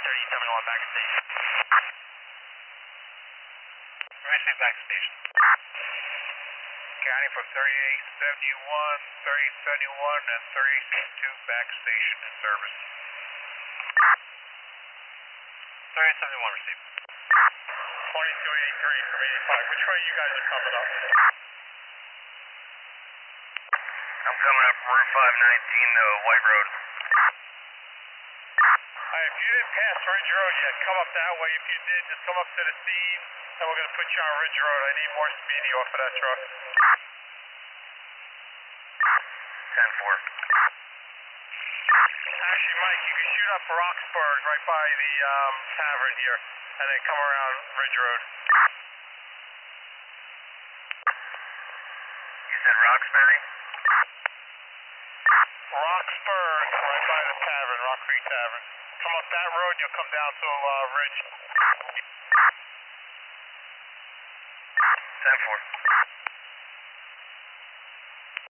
37-1 back station. Receive back station. County from 3871, 3071, and 32 back station in service. 3071 received. 2283 from 85. Which way you guys are coming up? I'm coming up Route 519, White Road. If you didn't pass Ridge Road yet, come up that way. If you did, just come up to the scene, and we're going to put you on Ridge Road. I need more speedy off of that truck. 10-4. Actually, Mike, you can shoot up Roxburgh right by the tavern here, and then come around Ridge Road. You said Roxbury? Roxburgh, right by the tavern, Rock Creek Tavern. Come up that road, and you'll come down to Ridge. 10-4.